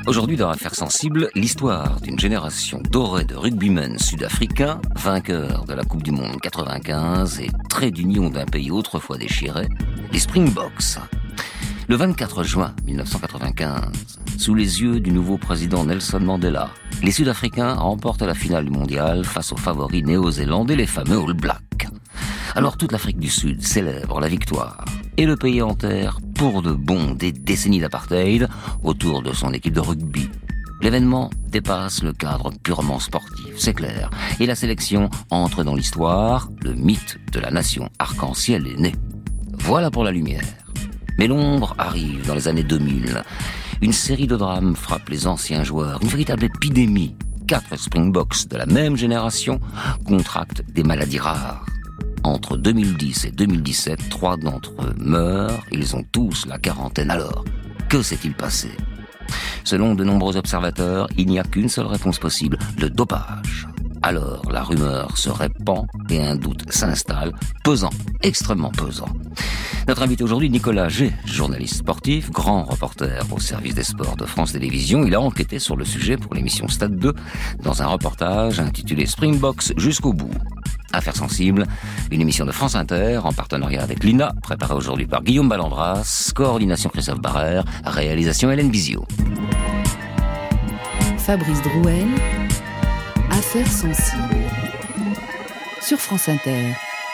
Aujourd'hui, dans Affaires sensibles, l'histoire d'une génération dorée de rugbymen sud-africains, vainqueurs de la Coupe du Monde 95 et trait d'union d'un pays autrefois déchiré, les Springboks. Le 24 juin 1995, sous les yeux du nouveau président Nelson Mandela, les Sud-Africains remportent la finale du mondial face aux favoris néo-zélandais, les fameux All Blacks. Alors toute l'Afrique du Sud célèbre la victoire et le pays enterre pour de bon des décennies d'apartheid autour de son équipe de rugby. L'événement dépasse le cadre purement sportif, c'est clair, et la sélection entre dans l'histoire, le mythe de la nation arc-en-ciel est né. Voilà pour la lumière. Mais l'ombre arrive dans les années 2000. Une série de drames frappe les anciens joueurs, une véritable épidémie. 4 Springboks de la même génération contractent des maladies rares. Entre 2010 et 2017, 3 d'entre eux meurent, ils ont tous la quarantaine. Alors, que s'est-il passé ? Selon de nombreux observateurs, il n'y a qu'une seule réponse possible, le dopage. Alors, la rumeur se répand et un doute s'installe, pesant, extrêmement pesant. Notre invité aujourd'hui, Nicolas G, journaliste sportif, grand reporter au service des sports de France Télévisions. Il a enquêté sur le sujet pour l'émission Stade 2 dans un reportage intitulé Springboks jusqu'au bout. Affaires sensibles, une émission de France Inter en partenariat avec l'INA, préparée aujourd'hui par Guillaume Ballandras, coordination Christophe Barrère, réalisation Hélène Bizio. Fabrice Drouel, Affaires sensibles, sur France Inter.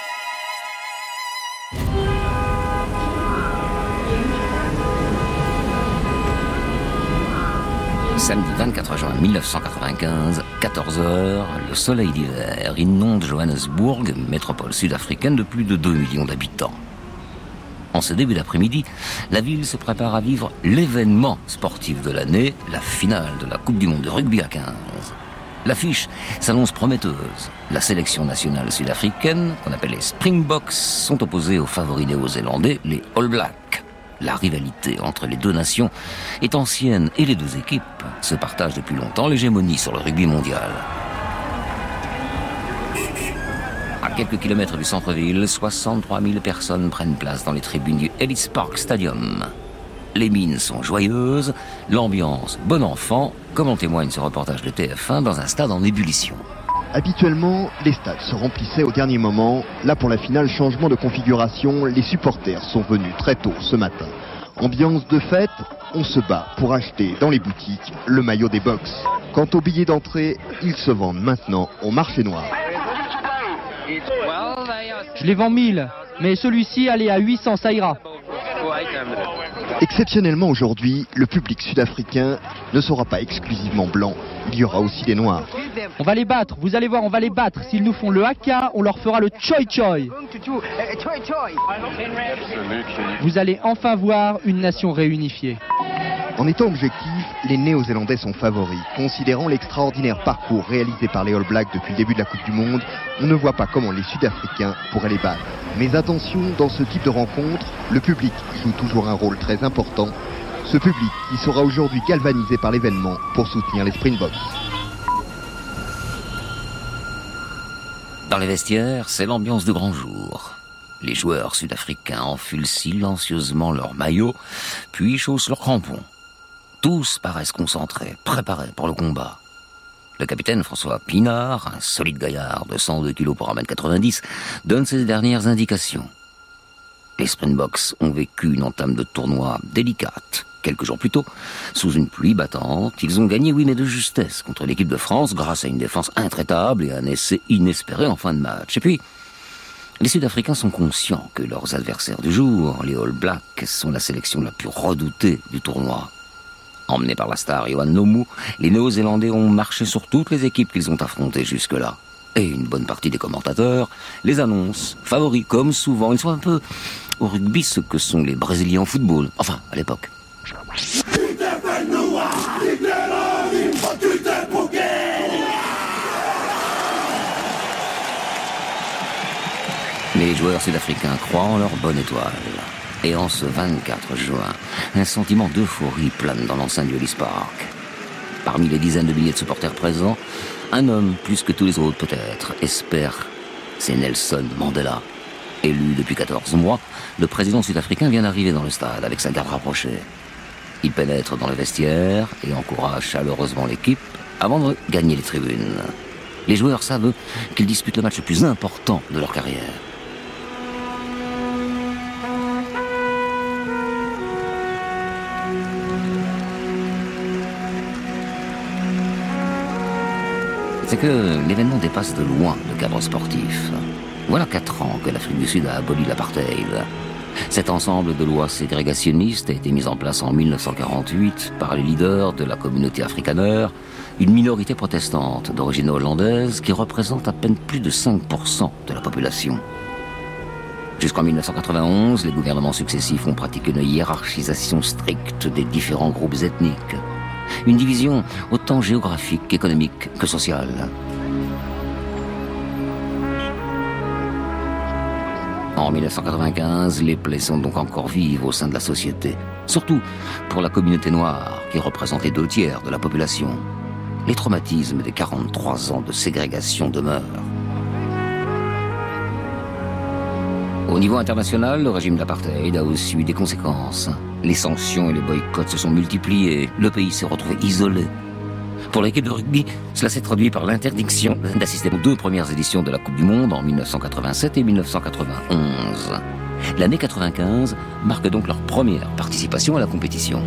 Samedi 24 juin 1995, 14h, le soleil d'hiver inonde Johannesburg, métropole sud-africaine de plus de 2 millions d'habitants. En ce début d'après-midi, la ville se prépare à vivre l'événement sportif de l'année, la finale de la Coupe du Monde de rugby à 15. L'affiche s'annonce prometteuse. La sélection nationale sud-africaine, qu'on appelle les Springboks, sont opposés aux favoris néo-zélandais, les All Blacks. La rivalité entre les deux nations est ancienne et les deux équipes se partagent depuis longtemps l'hégémonie sur le rugby mondial. À quelques kilomètres du centre-ville, 63 000 personnes prennent place dans les tribunes du Ellis Park Stadium. Les mines sont joyeuses, l'ambiance bon enfant, comme en témoigne ce reportage de TF1 dans un stade en ébullition. Habituellement, les stades se remplissaient au dernier moment. Là, pour la finale, changement de configuration, les supporters sont venus très tôt ce matin. Ambiance de fête, on se bat pour acheter dans les boutiques le maillot des Boks. Quant aux billets d'entrée, ils se vendent maintenant au marché noir. Je les vends 1000, mais celui-ci, allez à 800, ça ira. Exceptionnellement aujourd'hui, le public sud-africain ne sera pas exclusivement blanc. Il y aura aussi des noirs. On va les battre, vous allez voir, on va les battre. S'ils nous font le haka, on leur fera le choi choi. Vous allez enfin voir une nation réunifiée. En étant objectif, les Néo-Zélandais sont favoris. Considérant l'extraordinaire parcours réalisé par les All Blacks depuis le début de la Coupe du Monde, on ne voit pas comment les Sud-Africains pourraient les battre. Mais attention, dans ce type de rencontre, le public joue toujours un rôle très important. Ce public qui sera aujourd'hui galvanisé par l'événement pour soutenir les Springboks. Dans les vestiaires, c'est l'ambiance de grand jour. Les joueurs sud-africains enfilent silencieusement leurs maillots, puis chaussent leurs crampons. Tous paraissent concentrés, préparés pour le combat. Le capitaine François Pinard, un solide gaillard de 102 kg pour 1m90, donne ses dernières indications. Les Springboks ont vécu une entame de tournoi délicate. Quelques jours plus tôt, sous une pluie battante, ils ont gagné, oui, mais de justesse, contre l'équipe de France, grâce à une défense intraitable et un essai inespéré en fin de match. Et puis, les Sud-Africains sont conscients que leurs adversaires du jour, les All Blacks, sont la sélection la plus redoutée du tournoi. Emmenés par la star Johan Nomu, les Néo-Zélandais ont marché sur toutes les équipes qu'ils ont affrontées jusque-là. Et une bonne partie des commentateurs les annoncent favoris, comme souvent. Ils sont un peu au rugby ce que sont les Brésiliens au football. Enfin, à l'époque. Les joueurs sud-africains croient en leur bonne étoile. Et en ce 24 juin, un sentiment d'euphorie plane dans l'enceinte du Ellis Park. Parmi les dizaines de milliers de supporters présents, un homme, plus que tous les autres peut-être, espère. C'est Nelson Mandela. Élu depuis 14 mois, le président sud-africain vient d'arriver dans le stade avec sa garde rapprochée. Il pénètre dans le vestiaire et encourage chaleureusement l'équipe avant de gagner les tribunes. Les joueurs savent qu'ils disputent le match le plus important de leur carrière. C'est que l'événement dépasse de loin le cadre sportif. Voilà 4 ans que l'Afrique du Sud a aboli l'apartheid. Cet ensemble de lois ségrégationnistes a été mis en place en 1948 par les leaders de la communauté afrikaner, une minorité protestante d'origine hollandaise qui représente à peine plus de 5% de la population. Jusqu'en 1991, les gouvernements successifs ont pratiqué une hiérarchisation stricte des différents groupes ethniques. Une division autant géographique qu'économique que sociale. En 1995, les plaies sont donc encore vives au sein de la société, surtout pour la communauté noire qui représente les 2/3 de la population. Les traumatismes des 43 ans de ségrégation demeurent. Au niveau international, le régime d'apartheid a aussi eu des conséquences. Les sanctions et les boycotts se sont multipliés. Le pays s'est retrouvé isolé. Pour l'équipe de rugby, cela s'est traduit par l'interdiction d'assister aux 2 premières éditions de la Coupe du Monde en 1987 et 1991. L'année 95 marque donc leur première participation à la compétition.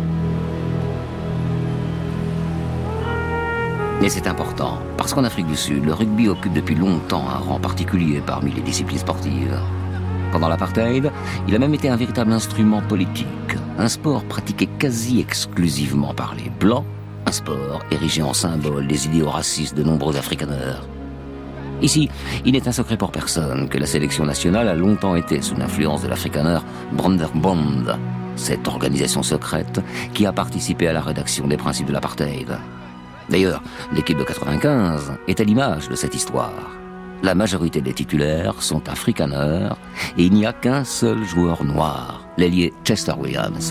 Mais c'est important, parce qu'en Afrique du Sud, le rugby occupe depuis longtemps un rang particulier parmi les disciplines sportives. Pendant l'apartheid, il a même été un véritable instrument politique, un sport pratiqué quasi exclusivement par les Blancs, un sport érigé en symbole des idéaux racistes de nombreux afrikaners. Ici, il n'est un secret pour personne que la sélection nationale a longtemps été sous l'influence de l'Afrikaner Brederbond, cette organisation secrète qui a participé à la rédaction des principes de l'apartheid. D'ailleurs, l'équipe de 95 est à l'image de cette histoire. La majorité des titulaires sont afrikaners et il n'y a qu'un seul joueur noir, l'ailier Chester Williams.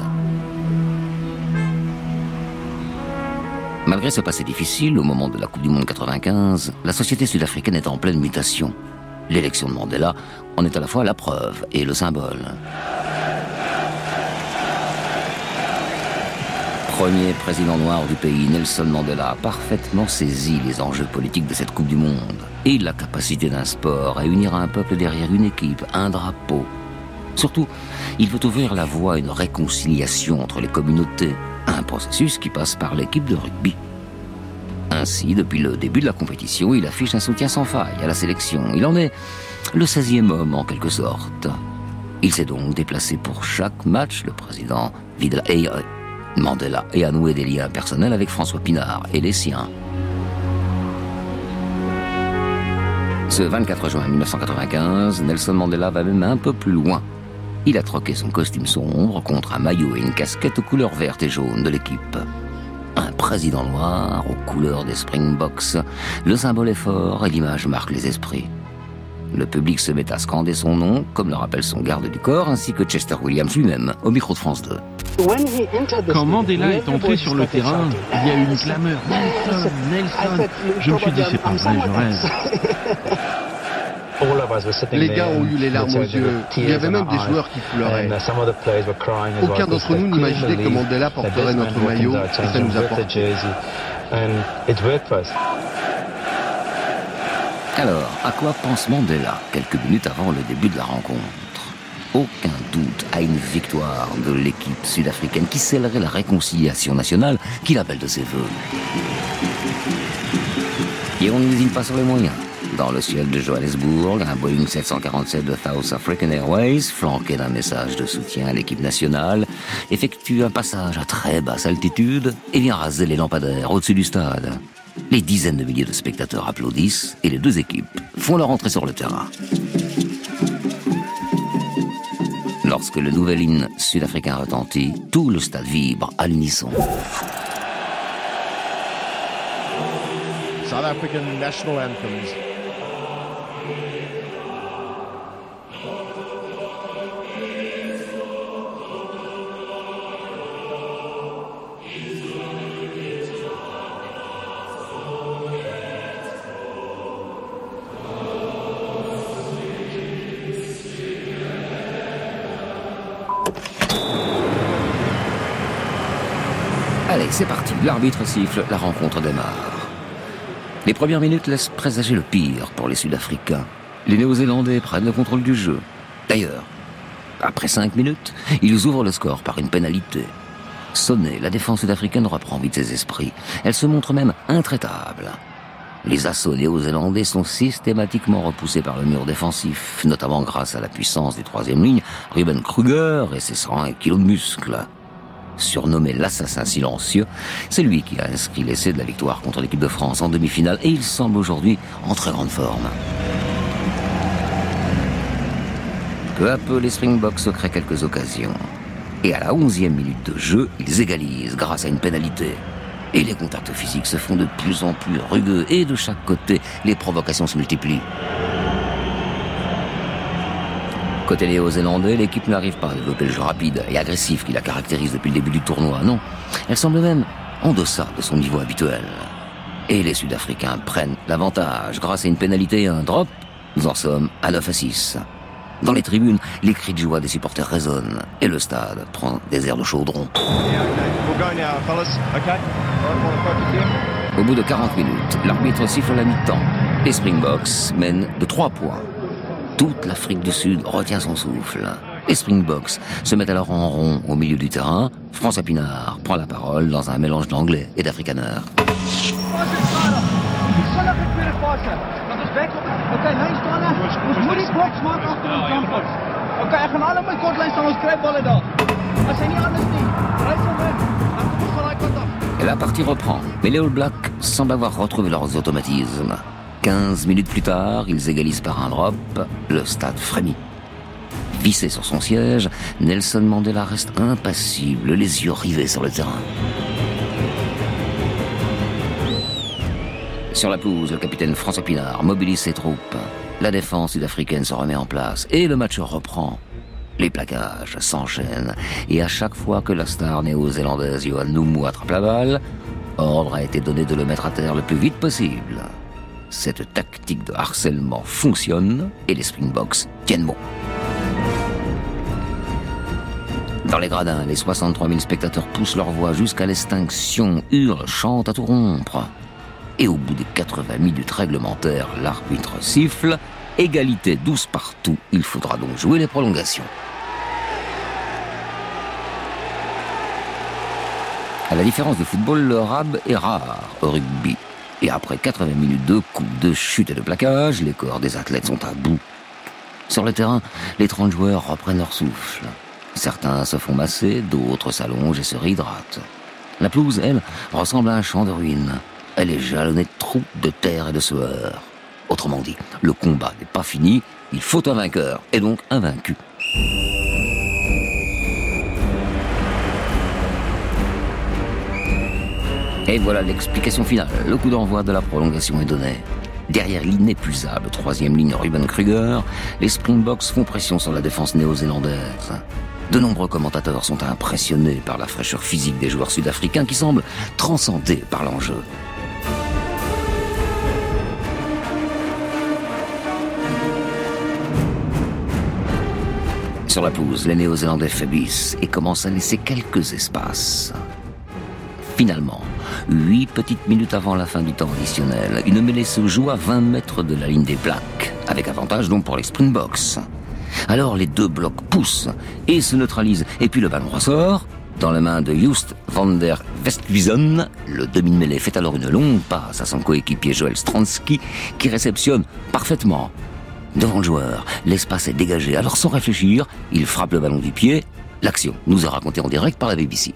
Malgré ce passé difficile, au moment de la Coupe du Monde 95, la société sud-africaine est en pleine mutation. L'élection de Mandela en est à la fois la preuve et le symbole. Premier président noir du pays, Nelson Mandela a parfaitement saisi les enjeux politiques de cette Coupe du Monde et la capacité d'un sport à unir un peuple derrière une équipe, un drapeau. Surtout, il veut ouvrir la voie à une réconciliation entre les communautés, un processus qui passe par l'équipe de rugby. Ainsi, depuis le début de la compétition, il affiche un soutien sans faille à la sélection. Il en est le 16e homme en quelque sorte. Il s'est donc déplacé pour chaque match. Le président Mandela a noué des liens personnels avec François Pinard et les siens. Ce 24 juin 1995, Nelson Mandela va même un peu plus loin. Il a troqué son costume sombre contre un maillot et une casquette aux couleurs vertes et jaunes de l'équipe. Un président noir aux couleurs des Springboks. Le symbole est fort et l'image marque les esprits. Le public se met à scander son nom, comme le rappelle son garde du corps, ainsi que Chester Williams lui-même, au micro de France 2. Quand Mandela est entré sur le terrain, il y a eu une clameur. Nelson, Nelson. Je me suis dit, c'est pas vrai, je rêve. Les gars ont eu les larmes aux yeux. Il y avait même des joueurs qui pleuraient. Aucun d'entre nous n'imaginait que Mandela porterait notre maillot et ça nous a porté. Alors, à quoi pense Mandela quelques minutes avant le début de la rencontre? Aucun doute à une victoire de l'équipe sud-africaine qui scellerait la réconciliation nationale qu'il appelle de ses voeux. Et on ne lésine pas sur les moyens. Dans le ciel de Johannesburg, un Boeing 747 de South African Airways, flanqué d'un message de soutien à l'équipe nationale, effectue un passage à très basse altitude et vient raser les lampadaires au-dessus du stade. Les dizaines de milliers de spectateurs applaudissent et les 2 équipes font leur entrée sur le terrain. Lorsque le nouvel hymne sud-africain retentit, tout le stade vibre à l'unisson. South African national anthems. Allez, c'est parti, l'arbitre siffle, la rencontre démarre. Les premières minutes laissent présager le pire pour les Sud-Africains. Les Néo-Zélandais prennent le contrôle du jeu. D'ailleurs, après 5 minutes, ils ouvrent le score par une pénalité. Sonnée, la défense sud-africaine reprend vite ses esprits. Elle se montre même intraitable. Les assauts néo-zélandais sont systématiquement repoussés par le mur défensif, notamment grâce à la puissance du troisième ligne, Ruben Kruger et ses 101 kilos de muscles. Surnommé l'assassin silencieux, c'est lui qui a inscrit l'essai de la victoire contre l'équipe de France en demi-finale et il semble aujourd'hui en très grande forme. Peu à peu, les Springboks se créent quelques occasions. Et à la 11e minute de jeu, ils égalisent grâce à une pénalité. Et les contacts physiques se font de plus en plus rugueux et de chaque côté, les provocations se multiplient. Côté néo-zélandais, l'équipe n'arrive pas à développer le jeu rapide et agressif qui la caractérise depuis le début du tournoi, non. Elle semble même en deçà de son niveau habituel. Et les Sud-Africains prennent l'avantage grâce à une pénalité et un drop. Nous en sommes à 9-6. Dans les tribunes, les cris de joie des supporters résonnent et le stade prend des airs de chaudron. Au bout de 40 minutes, l'arbitre siffle la mi-temps. Les Springboks mènent de 3 points. Toute l'Afrique du Sud retient son souffle. Les Springboks se mettent alors en rond au milieu du terrain. François Pinard prend la parole dans un mélange d'anglais et d'afrikaner. Et la partie reprend, mais les All Blacks semblent avoir retrouvé leurs automatismes. 15 minutes plus tard, ils égalisent par un drop, le stade frémit. Vissé sur son siège, Nelson Mandela reste impassible, les yeux rivés sur le terrain. Sur la pelouse, le capitaine François Pinard mobilise ses troupes. La défense sud-africaine se remet en place et le match reprend. Les plaquages s'enchaînent et à chaque fois que la star néo-zélandaise Johan Noumou attrape la balle, ordre a été donné de le mettre à terre le plus vite possible. Cette tactique de harcèlement fonctionne et les Springboks tiennent bon. Dans les gradins, les 63 000 spectateurs poussent leur voix jusqu'à l'extinction, hurlent, chantent à tout rompre. Et au bout des 80 minutes réglementaires, l'arbitre siffle. Égalité 12 partout, il faudra donc jouer les prolongations. À la différence du football, le rab est rare au rugby. Et après 80 minutes de coups, de chutes et de plaquages, les corps des athlètes sont à bout. Sur le terrain, les 30 joueurs reprennent leur souffle. Certains se font masser, d'autres s'allongent et se réhydratent. La pelouse, elle, ressemble à un champ de ruines. Elle est jalonnée de trous, de terre et de sueur. Autrement dit, le combat n'est pas fini, il faut un vainqueur, et donc un vaincu. Et voilà l'explication finale. Le coup d'envoi de la prolongation est donné. Derrière l'inépuisable troisième ligne Ruben Kruger, les Springboks font pression sur la défense néo-zélandaise. De nombreux commentateurs sont impressionnés par la fraîcheur physique des joueurs sud-africains qui semblent transcendés par l'enjeu. Sur la pelouse, les Néo-Zélandais faiblissent et commencent à laisser quelques espaces. Finalement, 8 petites minutes avant la fin du temps additionnel, une mêlée se joue à 20 mètres de la ligne des Blacks, avec avantage donc pour les Springboks. Alors les deux blocs poussent et se neutralisent, et puis le ballon ressort. Dans les mains de Joost van der Westhuizen, le demi-mêlée fait alors une longue passe à son coéquipier Joël Stransky, qui réceptionne parfaitement. Devant le joueur, l'espace est dégagé, alors sans réfléchir, il frappe le ballon du pied. L'action nous est racontée en direct par la BBC.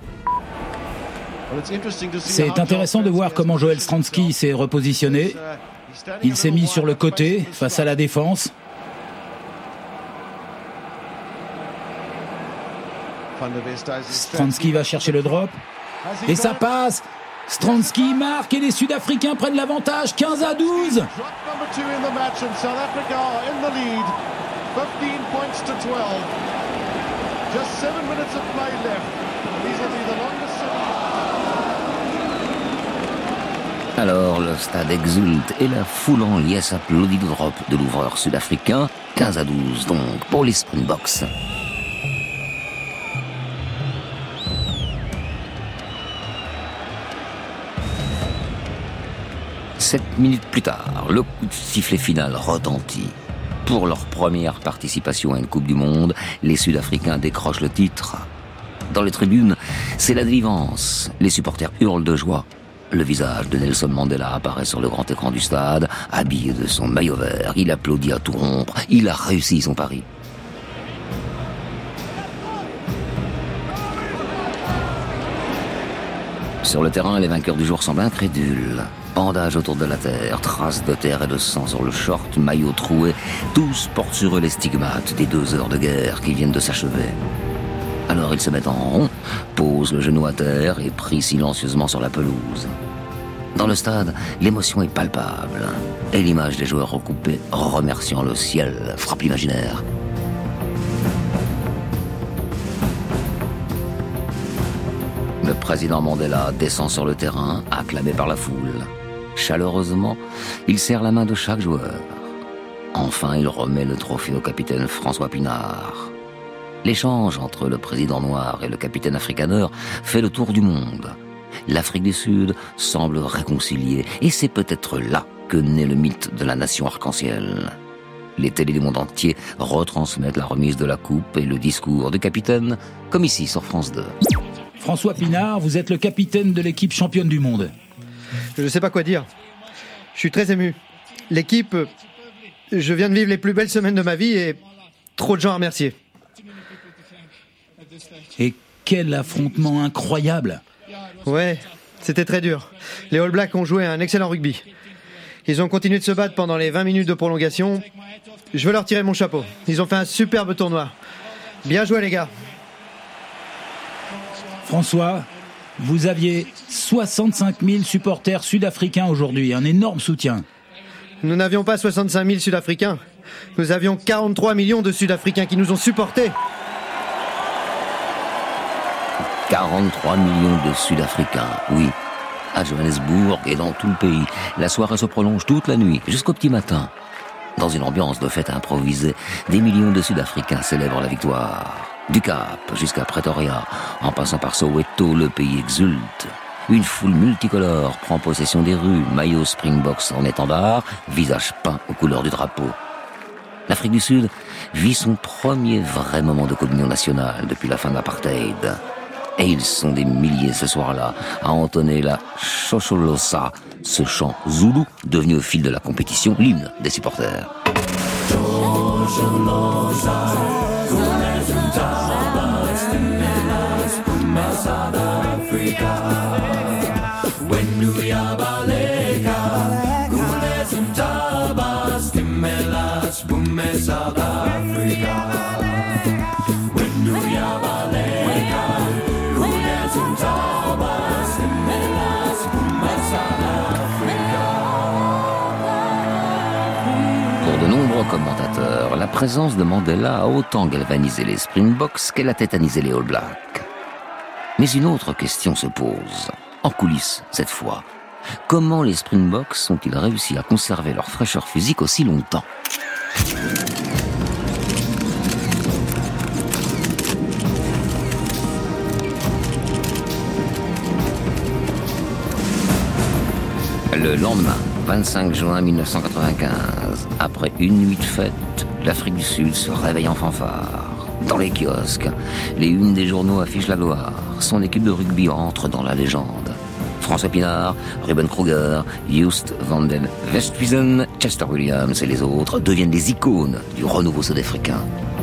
C'est intéressant de voir comment Joël Stransky s'est repositionné. Il s'est mis sur le côté, face à la défense. Stransky va chercher le drop. Et ça passe. Stransky marque et les Sud-Africains prennent l'avantage, 15-12. Alors le stade exulte et la foule en liesse applaudit le drop de l'ouvreur sud-africain. 15-12 donc pour les Springboks. 7 minutes plus tard, le coup de sifflet final retentit. Pour leur première participation à une Coupe du Monde, les Sud-Africains décrochent le titre. Dans les tribunes, c'est la délivrance. Les supporters hurlent de joie. Le visage de Nelson Mandela apparaît sur le grand écran du stade, habillé de son maillot vert. Il applaudit à tout rompre. Il a réussi son pari. Sur le terrain, les vainqueurs du jour semblent incrédules. Bandage autour de la terre, traces de terre et de sang sur le short, maillot troué. Tous portent sur eux les stigmates des 2 heures de guerre qui viennent de s'achever. Alors ils se mettent en rond, posent le genou à terre et prient silencieusement sur la pelouse. Dans le stade, l'émotion est palpable. Et l'image des joueurs recoupés, remerciant le ciel, frappe l'imaginaire. Le président Mandela descend sur le terrain, acclamé par la foule. Chaleureusement, il serre la main de chaque joueur. Enfin, il remet le trophée au capitaine François Pinard. L'échange entre le président noir et le capitaine afrikaneur fait le tour du monde. L'Afrique du Sud semble réconciliée, et c'est peut-être là que naît le mythe de la nation arc-en-ciel. Les télés du monde entier retransmettent la remise de la coupe et le discours du capitaine, comme ici sur France 2. François Pinard, vous êtes le capitaine de l'équipe championne du monde. Je ne sais pas quoi dire. Je suis très ému. L'équipe, je viens de vivre les plus belles semaines de ma vie et trop de gens à remercier. Et quel affrontement incroyable! Ouais, c'était très dur. Les All Blacks ont joué un excellent rugby. Ils ont continué de se battre pendant les 20 minutes de prolongation. Je veux leur tirer mon chapeau. Ils ont fait un superbe tournoi. Bien joué les gars. François, vous aviez 65 000 supporters sud-africains aujourd'hui, un énorme soutien. Nous n'avions pas 65 000 Sud-Africains. Nous avions 43 millions de Sud-Africains qui nous ont supportés. 43 millions de Sud-Africains, oui. À Johannesburg et dans tout le pays, la soirée se prolonge toute la nuit, jusqu'au petit matin. Dans une ambiance de fête improvisée, des millions de Sud-Africains célèbrent la victoire. Du Cap jusqu'à Pretoria, en passant par Soweto, le pays exulte. Une foule multicolore prend possession des rues, maillot Springboks en étendard, visage peint aux couleurs du drapeau. L'Afrique du Sud vit son premier vrai moment de communion nationale depuis la fin de l'apartheid. Et ils sont des milliers ce soir-là à entonner la Shosholosa, ce chant zoulou devenu au fil de la compétition l'hymne des supporters. Pour de nombreux commentateurs, la présence de Mandela a autant galvanisé les Springboks qu'elle a tétanisé les All Blacks. Mais une autre question se pose, en coulisses cette fois. Comment les Springboks ont-ils réussi à conserver leur fraîcheur physique aussi longtemps ? Le lendemain, 25 juin 1995, après une nuit de fête, l'Afrique du Sud se réveille en fanfare. Dans les kiosques, les unes des journaux affichent la gloire. Son équipe de rugby entre dans la légende. François Pinard, Ruben Kruger, Joost van den Westhuizen, Chester Williams et les autres deviennent des icônes du renouveau sud-africain.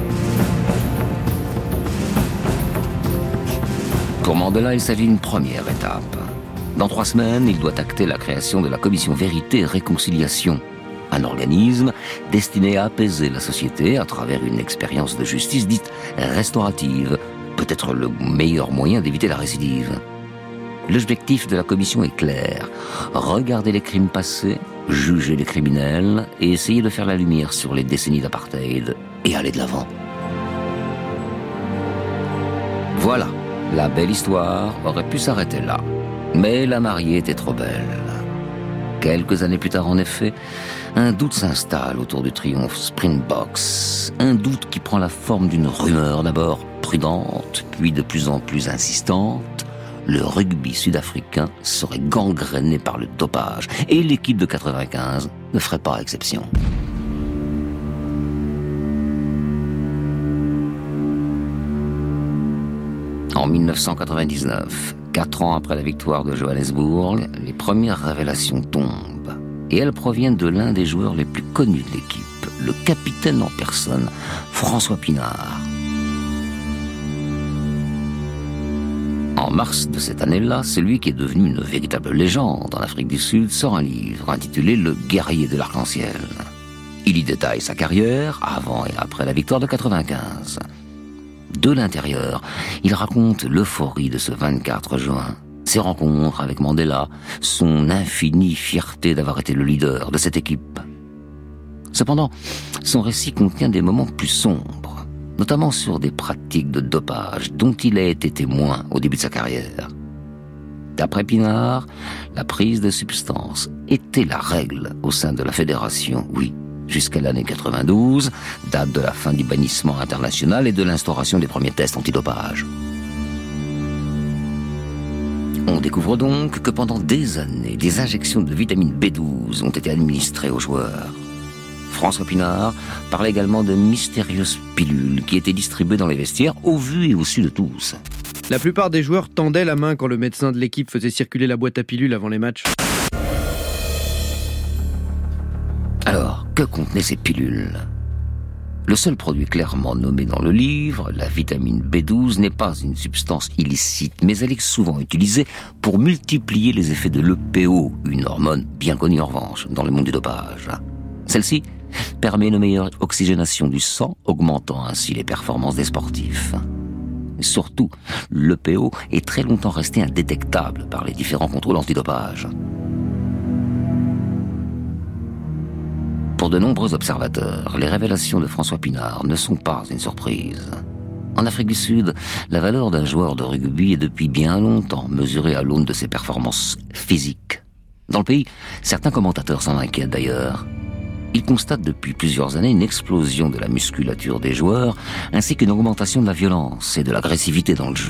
Pour Mandela, il s'agit d'une première étape. Dans 3 semaines, il doit acter la création de la Commission Vérité et Réconciliation, un organisme destiné à apaiser la société à travers une expérience de justice dite restaurative, peut-être le meilleur moyen d'éviter la récidive. L'objectif de la commission est clair, regarder les crimes passés, juger les criminels et essayer de faire la lumière sur les décennies d'apartheid et aller de l'avant. Voilà, la belle histoire aurait pu s'arrêter là. Mais la mariée était trop belle. Quelques années plus tard, en effet, un doute s'installe autour du triomphe Springboks. Un doute qui prend la forme d'une rumeur d'abord prudente, puis de plus en plus insistante. le rugby sud-africain serait gangréné par le dopage et l'équipe de 95 ne ferait pas exception. En 1999, 4 ans après la victoire de Johannesburg, les premières révélations tombent. Et elles proviennent de l'un des joueurs les plus connus de l'équipe, le capitaine en personne, François Pinard. En mars de cette année-là, celui qui est devenu une véritable légende en Afrique du Sud sort un livre intitulé « Le guerrier de l'arc-en-ciel ». Il y détaille sa carrière, avant et après la victoire de 95. De l'intérieur, il raconte l'euphorie de ce 24 juin, ses rencontres avec Mandela, son infinie fierté d'avoir été le leader de cette équipe. Cependant, son récit contient des moments plus sombres, notamment sur des pratiques de dopage dont il a été témoin au début de sa carrière. D'après Pinard, la prise de substances était la règle au sein de la fédération, oui, jusqu'à l'année 92, date de la fin du bannissement international et de l'instauration des premiers tests antidopage. On découvre donc que pendant des années, des injections de vitamine B12 ont été administrées aux joueurs. François Pinard parle également de mystérieuses pilules qui étaient distribuées dans les vestiaires au vu et au su de tous. La plupart des joueurs tendaient la main quand le médecin de l'équipe faisait circuler la boîte à pilules avant les matchs. Alors, que contenaient ces pilules ? Le seul produit clairement nommé dans le livre, la vitamine B12, n'est pas une substance illicite, mais elle est souvent utilisée pour multiplier les effets de l'EPO, une hormone bien connue en revanche dans le monde du dopage. Celle-ci permet une meilleure oxygénation du sang, augmentant ainsi les performances des sportifs. Surtout, l'EPO est très longtemps resté indétectable par les différents contrôles antidopage. Pour de nombreux observateurs, les révélations de François Pinard ne sont pas une surprise. En Afrique du Sud, la valeur d'un joueur de rugby est depuis bien longtemps mesurée à l'aune de ses performances physiques. Dans le pays, certains commentateurs s'en inquiètent d'ailleurs. Ils constatent depuis plusieurs années une explosion de la musculature des joueurs, ainsi qu'une augmentation de la violence et de l'agressivité dans le jeu.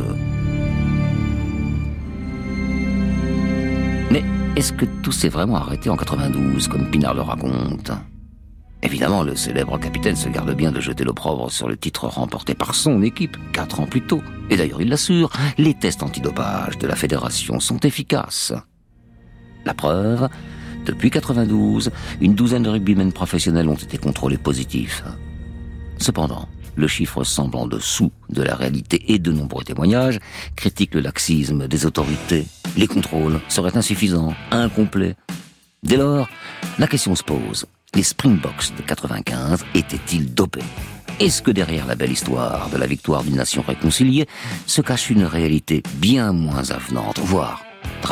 Mais est-ce que tout s'est vraiment arrêté en 92, comme Pinard le raconte ? Évidemment, le célèbre capitaine se garde bien de jeter l'opprobre sur le titre remporté par son équipe 4 ans plus tôt. Et d'ailleurs, il l'assure, les tests antidopage de la fédération sont efficaces. La preuve, depuis 92, une douzaine de rugbymen professionnels ont été contrôlés positifs. Cependant, le chiffre semble en dessous de la réalité et de nombreux témoignages critiquent le laxisme des autorités. Les contrôles seraient insuffisants, incomplets. Dès lors, la question se pose. Les Springboks de 95 étaient-ils dopés ? Est-ce que derrière la belle histoire de la victoire d'une nation réconciliée se cache une réalité bien moins avenante, voire dramatique ?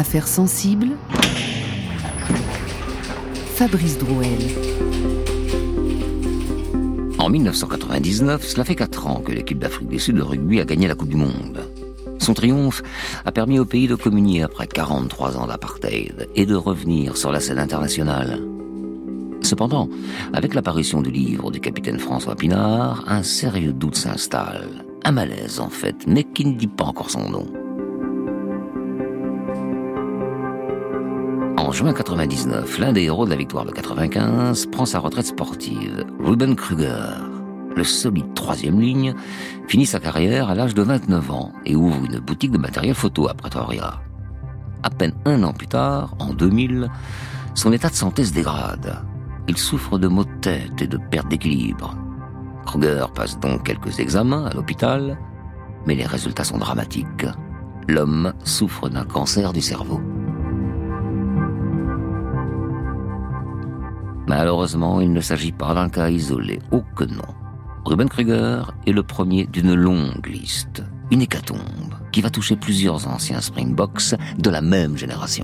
Affaires sensibles, Fabrice Drouel. En 1999, cela fait 4 ans que l'équipe d'Afrique du Sud de rugby a gagné la Coupe du Monde. Son triomphe a permis au pays de communier après 43 ans d'apartheid et de revenir sur la scène internationale. Cependant, avec l'apparition du livre du capitaine François Pinard, un sérieux doute s'installe. Un malaise en fait, mais qui ne dit pas encore son nom. En juin 99, l'un des héros de la victoire de 95 prend sa retraite sportive. Ruben Kruger, le solide 3e ligne, finit sa carrière à l'âge de 29 ans et ouvre une boutique de matériel photo à Pretoria. À peine 1 an plus tard, en 2000, son état de santé se dégrade. Il souffre de maux de tête et de perte d'équilibre. Kruger passe donc quelques examens à l'hôpital, mais les résultats sont dramatiques. L'homme souffre d'un cancer du cerveau. Malheureusement, il ne s'agit pas d'un cas isolé, oh que non. Ruben Kruger est le premier d'une longue liste, une hécatombe qui va toucher plusieurs anciens Springboks de la même génération.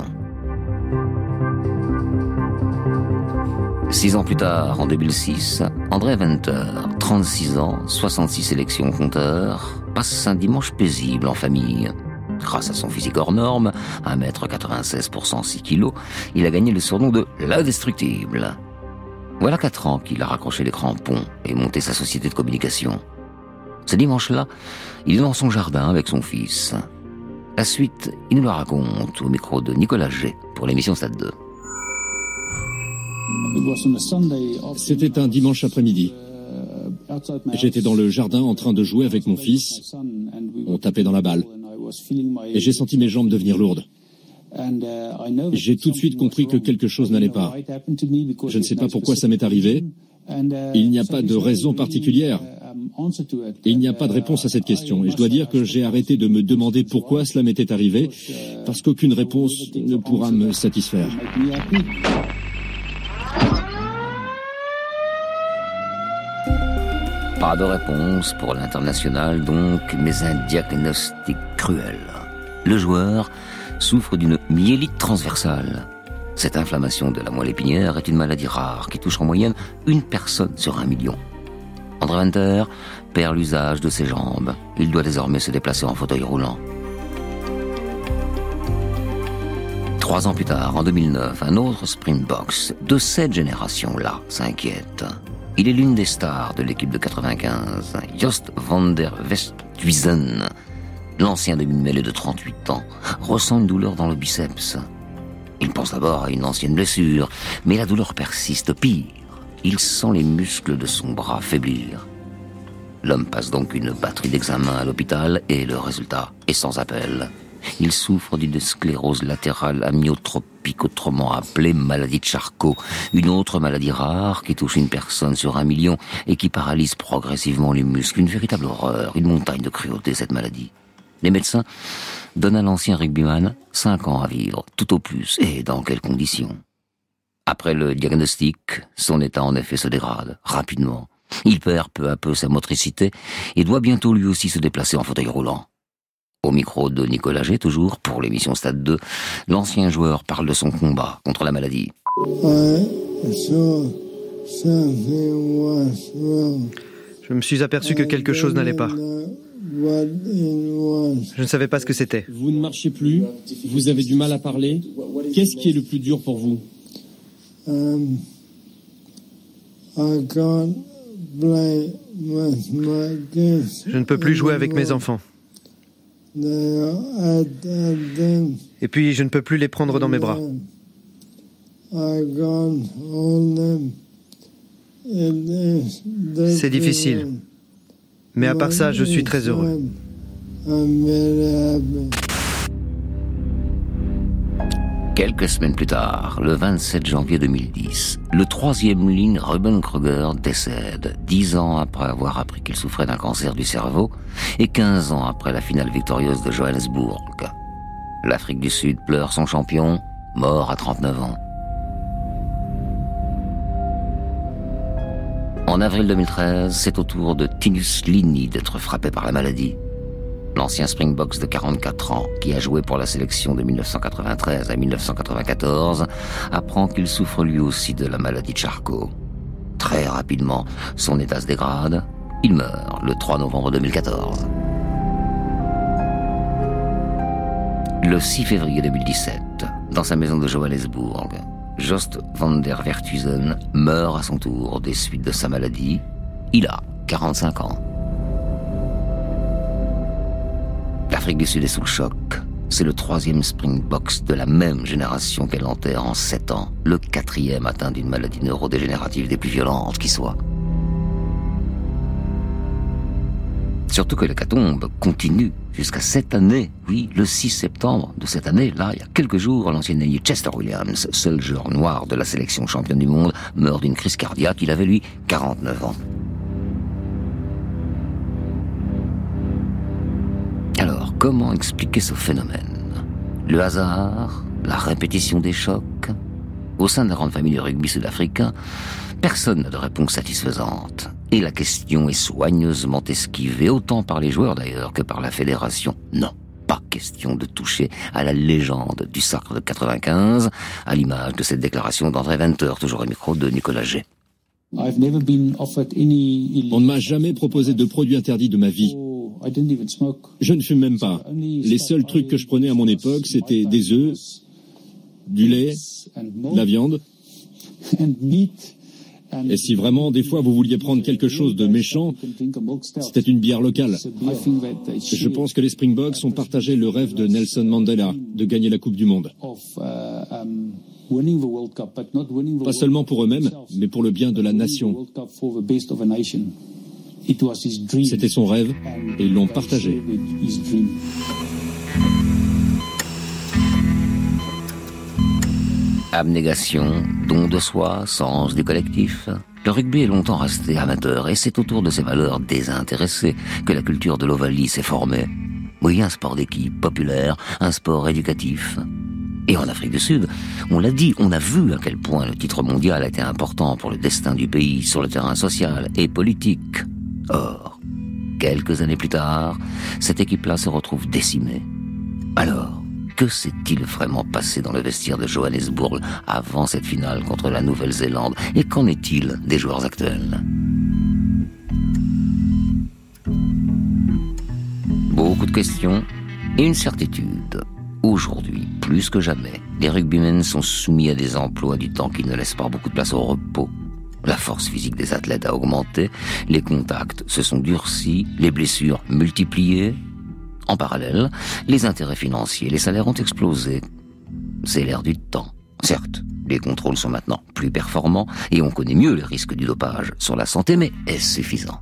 6 ans plus tard, en 2006, André Venter, 36 ans, 66 sélections compteur, passe un dimanche paisible en famille. Grâce à son physique hors norme, 1m96 pour 106 kg, il a gagné le surnom de l'indestructible. Voilà 4 ans qu'il a raccroché les crampons et monté sa société de communication. Ce dimanche-là, il est dans son jardin avec son fils. La suite, il nous la raconte au micro de Nicolas G pour l'émission Stade 2. C'était un dimanche après-midi. J'étais dans le jardin en train de jouer avec mon fils. On tapait dans la balle. Et j'ai senti mes jambes devenir lourdes. J'ai tout de suite compris que quelque chose n'allait pas. Je ne sais pas pourquoi ça m'est arrivé. Il n'y a pas de raison particulière. Il n'y a pas de réponse à cette question. Et je dois dire que j'ai arrêté de me demander pourquoi cela m'était arrivé, parce qu'aucune réponse ne pourra me satisfaire. Pas de réponse pour l'international donc, mais un diagnostic cruel. Le joueur souffre d'une myélite transversale. Cette inflammation de la moelle épinière est une maladie rare qui touche en moyenne 1 personne sur 1 million. André Venter perd l'usage de ses jambes. Il doit désormais se déplacer en fauteuil roulant. 3 ans plus tard, en 2009, un autre Springboks de cette génération-là s'inquiète. Il est l'une des stars de l'équipe de 95, Joost van der Westhuizen. L'ancien demi-mêlée de 38 ans ressent une douleur dans le biceps. Il pense d'abord à une ancienne blessure, mais la douleur persiste. Pire, il sent les muscles de son bras faiblir. L'homme passe donc une batterie d'examens à l'hôpital et le résultat est sans appel. Il souffre d'une sclérose latérale amyotropique, autrement appelée maladie de Charcot, une autre maladie rare qui touche 1 personne sur 1 million et qui paralyse progressivement les muscles. Une véritable horreur, une montagne de cruauté, cette maladie. Les médecins donnent à l'ancien rugbyman 5 ans à vivre, tout au plus, et dans quelles conditions. Après le diagnostic, son état en effet se dégrade, rapidement. Il perd peu à peu sa motricité et doit bientôt lui aussi se déplacer en fauteuil roulant. Au micro de Nicolas G, toujours, pour l'émission Stade 2, l'ancien joueur parle de son combat contre la maladie. Je me suis aperçu que quelque chose n'allait pas. Je ne savais pas ce que c'était. Vous ne marchez plus, vous avez du mal à parler. Qu'est-ce qui est le plus dur pour vous ? Je ne peux plus jouer avec mes enfants. Et puis, je ne peux plus les prendre dans mes bras. C'est difficile. Mais à part ça, je suis très heureux. Quelques semaines plus tard, le 27 janvier 2010, le 3e ligne Ruben Kruger décède, 10 ans après avoir appris qu'il souffrait d'un cancer du cerveau et 15 ans après la finale victorieuse de Johannesburg. L'Afrique du Sud pleure son champion, mort à 39 ans. En avril 2013, c'est au tour de Tinus Lini d'être frappé par la maladie. l'ancien Springboks de 44 ans, qui a joué pour la sélection de 1993 à 1994, apprend qu'il souffre lui aussi de la maladie de Charcot. Très rapidement, son état se dégrade. Il meurt le 3 novembre 2014. Le 6 février 2017, dans sa maison de Johannesburg, Jost van der Werthuizen meurt à son tour des suites de sa maladie. Il a 45 ans. L'Afrique du Sud est sous le choc. C'est le 3e Springboks de la même génération qu'elle enterre en 7 ans, le 4e atteint d'une maladie neurodégénérative des plus violentes qui soit. Surtout que l'hécatombe continue jusqu'à cette année. Oui, le 6 septembre de cette année, là, il y a quelques jours, l'ancien ailier Chester Williams, seul joueur noir de la sélection championne du monde, meurt d'une crise cardiaque. Il avait, lui, 49 ans. Alors, comment expliquer ce phénomène? Le hasard? La répétition des chocs? Au sein de la grande famille du rugby sud-africain, personne n'a de réponse satisfaisante. Et la question est soigneusement esquivée, autant par les joueurs d'ailleurs que par la fédération. Non, pas question de toucher à la légende du sacre de 95, à l'image de cette déclaration d'André Venter, toujours au micro de Nicolas G. On ne m'a jamais proposé de produit interdit de ma vie. Je ne fume même pas. Les seuls trucs que je prenais à mon époque, c'était des œufs, du lait, de la viande. Et si vraiment, des fois, vous vouliez prendre quelque chose de méchant, c'était une bière locale. Je pense que les Springboks ont partagé le rêve de Nelson Mandela, de gagner la Coupe du Monde. Pas seulement pour eux-mêmes, mais pour le bien de la nation. C'était son rêve, et ils l'ont partagé. Abnégation, don de soi, sens du collectif. Le rugby est longtemps resté amateur et c'est autour de ces valeurs désintéressées que la culture de l'Ovalie s'est formée. Oui, un sport d'équipe populaire, un sport éducatif. Et en Afrique du Sud, on l'a dit, on a vu à quel point le titre mondial a été important pour le destin du pays sur le terrain social et politique. Or, quelques années plus tard, cette équipe-là se retrouve décimée. Alors, que s'est-il vraiment passé dans le vestiaire de Johannesburg avant cette finale contre la Nouvelle-Zélande? Et qu'en est-il des joueurs actuels? Beaucoup de questions et une certitude. Aujourd'hui, plus que jamais, les rugbymen sont soumis à des emplois du temps qui ne laissent pas beaucoup de place au repos. La force physique des athlètes a augmenté, les contacts se sont durcis, les blessures multipliées. En parallèle, les intérêts financiers et les salaires ont explosé. C'est l'ère du temps. Certes, les contrôles sont maintenant plus performants et on connaît mieux les risques du dopage sur la santé, mais est-ce suffisant?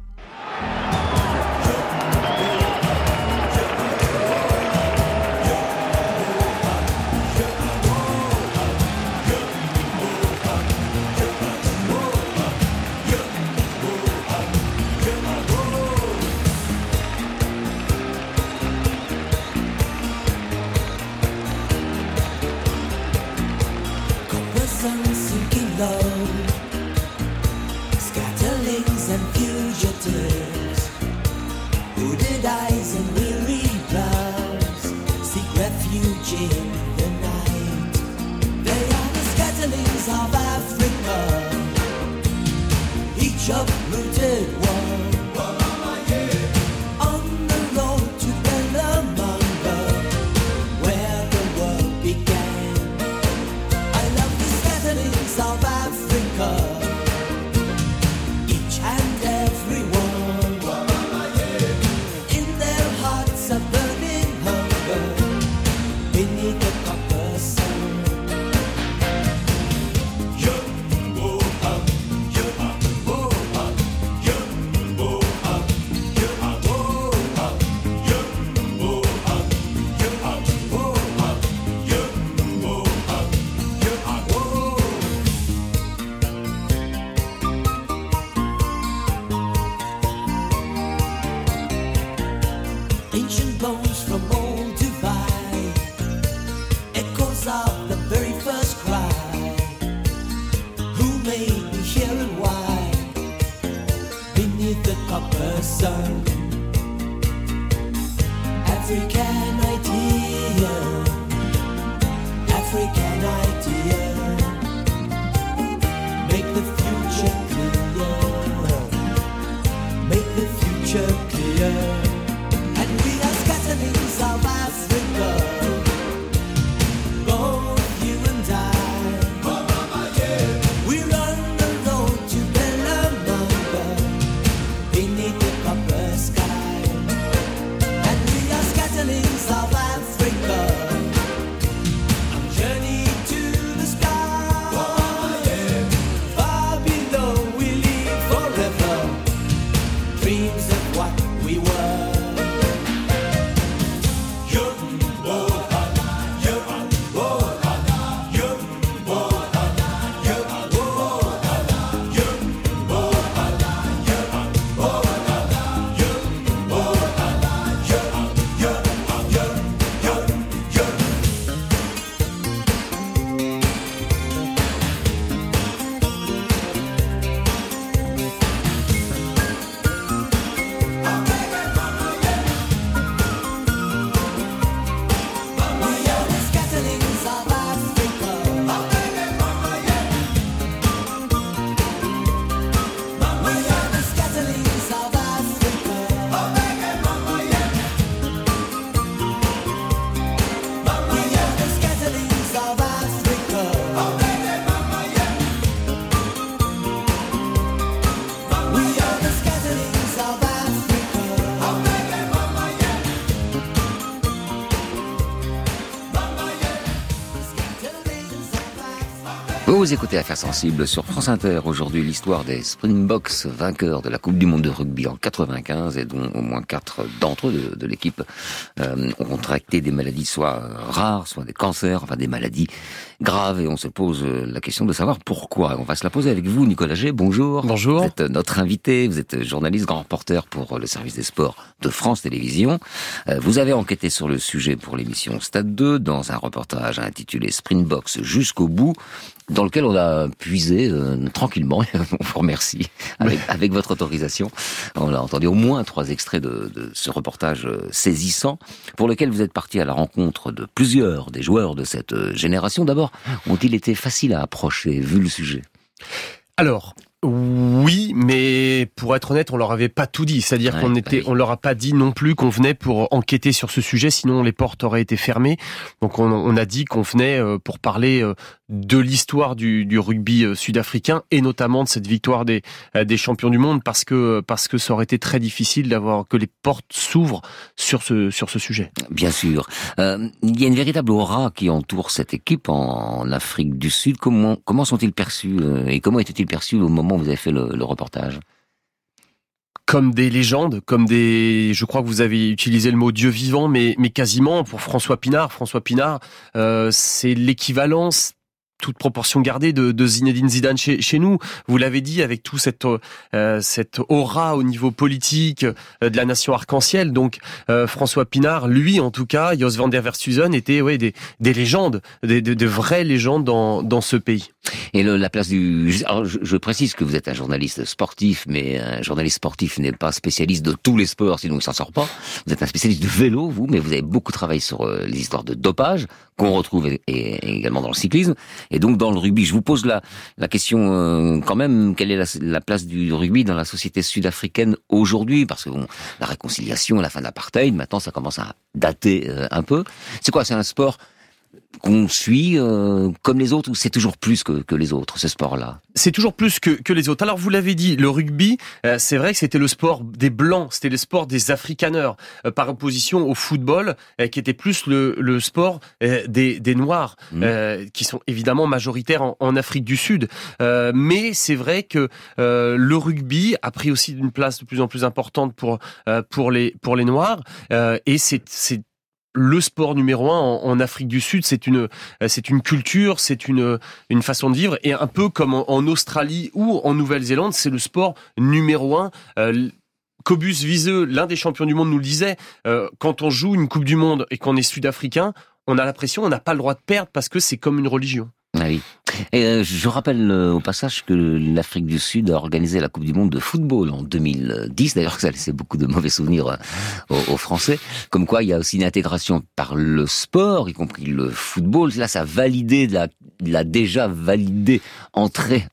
Vous écoutez Affaires sensibles sur France Inter. Aujourd'hui, l'histoire des Springboks, vainqueurs de la Coupe du Monde de rugby en 95 et dont au moins 4 d'entre eux de l'équipe ont contracté des maladies soit rares, soit des cancers, enfin des maladies graves. Et on se pose la question de savoir pourquoi. On va se la poser avec vous, Nicolas G. Bonjour. Bonjour. Vous êtes notre invité. Vous êtes journaliste, grand reporter pour le service des sports de France Télévisions. Vous avez enquêté sur le sujet pour l'émission Stade 2 dans un reportage intitulé Springboks jusqu'au bout, dans lequel on a puisé tranquillement, on vous remercie, avec votre autorisation. On a entendu au moins 3 extraits de ce reportage saisissant, pour lequel vous êtes parti à la rencontre de plusieurs des joueurs de cette génération. D'abord, ont-ils été faciles à approcher, vu le sujet ? Alors, oui, mais pour être honnête, on leur avait pas tout dit. C'est-à-dire on leur a pas dit non plus qu'on venait pour enquêter sur ce sujet, sinon les portes auraient été fermées. Donc on a dit qu'on venait pour parler de l'histoire du rugby sud-africain et notamment de cette victoire des champions du monde, parce que ça aurait été très difficile d'avoir que les portes s'ouvrent sur ce sujet. Bien sûr. Il y a une véritable aura qui entoure cette équipe en Afrique du Sud. Comment sont-ils perçus et comment étaient-ils perçus au moment où vous avez fait le reportage ? Comme des légendes, je crois que vous avez utilisé le mot Dieu vivant, mais quasiment pour François Pinard. François Pinard, c'est l'équivalence, toute proportion gardée, de Zinedine Zidane chez nous. Vous l'avez dit, avec tout cette aura au niveau politique de la nation arc-en-ciel. Donc François Pinard, lui en tout cas, Jos van der Verstuzen, étaient des légendes, de vraies légendes dans ce pays. Et la place alors je précise que vous êtes un journaliste sportif, mais un journaliste sportif n'est pas spécialiste de tous les sports, sinon il s'en sort pas. Vous êtes un spécialiste du vélo, vous, mais vous avez beaucoup travaillé sur les histoires de dopage, qu'on retrouve également dans le cyclisme. Et donc dans le rugby, je vous pose la question quand même, quelle est la place du rugby dans la société sud-africaine aujourd'hui ? Parce que la réconciliation, la fin de l'apartheid, maintenant ça commence à dater un peu. C'est quoi ? C'est un sport qu'on suit comme les autres, ou c'est toujours plus que les autres, ce sport-là ? C'est toujours plus que les autres. Alors vous l'avez dit, le rugby, c'est vrai que c'était le sport des Blancs, c'était le sport des Afrikaners, par opposition au football, qui était plus le sport des Noirs, qui sont évidemment majoritaires en Afrique du Sud. Mais c'est vrai que le rugby a pris aussi une place de plus en plus importante pour les Noirs, et c'est le sport numéro 1 en Afrique du Sud. C'est une culture, c'est une façon de vivre, et un peu comme en Australie ou en Nouvelle-Zélande, c'est le sport numéro 1. Cobus Wiese, l'un des champions du monde, nous le disait, quand on joue une Coupe du Monde et qu'on est sud-africain, on a l'impression qu'on n'a pas le droit de perdre parce que c'est comme une religion. Ah oui. Et je rappelle au passage que l'Afrique du Sud a organisé la Coupe du Monde de football en 2010. D'ailleurs, ça a laissé beaucoup de mauvais souvenirs aux Français. Comme quoi, il y a aussi une intégration par le sport, y compris le football. Là, ça a validé la déjà validée entrée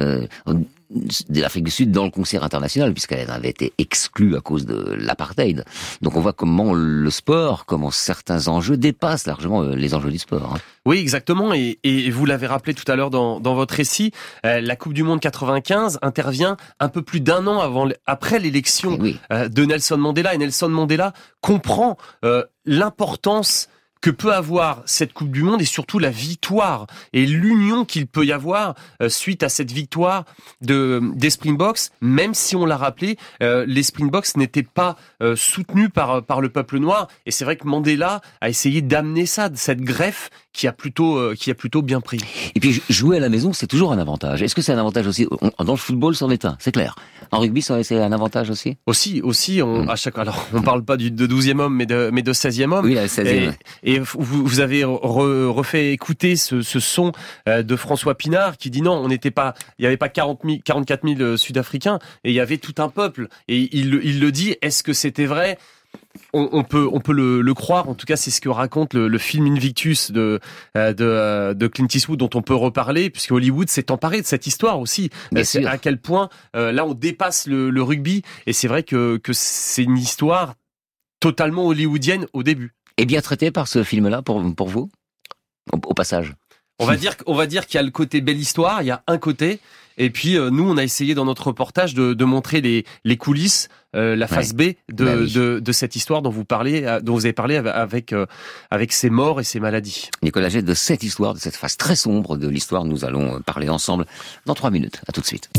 de l'Afrique du Sud dans le concert international, puisqu'elle avait été exclue à cause de l'apartheid. Donc on voit comment le sport, comment certains enjeux dépassent largement les enjeux du sport. Hein. Oui, exactement. Et vous l'avez rappelé tout à l'heure dans votre récit, la Coupe du Monde 95 intervient un peu plus d'un an après l'élection de Nelson Mandela. Et Nelson Mandela comprend l'importance que peut avoir cette Coupe du Monde et surtout la victoire et l'union qu'il peut y avoir suite à cette victoire des Springboks, même si on l'a rappelé, les Springboks n'étaient pas soutenus par le peuple noir, et c'est vrai que Mandela a essayé d'amener ça, cette greffe qui a plutôt bien pris. Et puis jouer à la maison, c'est toujours un avantage. Est-ce que c'est un avantage aussi dans le football, c'en est un, c'est clair. En rugby, c'est un avantage aussi. Aussi, alors on parle pas de 12e homme, mais de 16e homme. Oui, le 16e. Et vous avez refait écouter ce son de François Pinard qui dit non, il n'y avait pas 44 000 Sud-Africains, et il y avait tout un peuple. Et il le dit, est-ce que c'était vrai ? On peut le croire. En tout cas, c'est ce que raconte le film Invictus de Clint Eastwood, dont on peut reparler, puisque Hollywood s'est emparé de cette histoire aussi. C'est à quel point là on dépasse le rugby, et c'est vrai que c'est une histoire totalement hollywoodienne au début. Et bien traité par ce film-là pour vous, au passage. On va dire qu'il y a le côté belle histoire, il y a un côté, et puis nous on a essayé dans notre reportage de montrer les coulisses, la face B de cette histoire dont vous avez parlé avec ses morts et ses maladies. Nicolas Jette, de cette histoire, de cette face très sombre de l'histoire, nous allons parler ensemble dans 3 minutes. À tout de suite.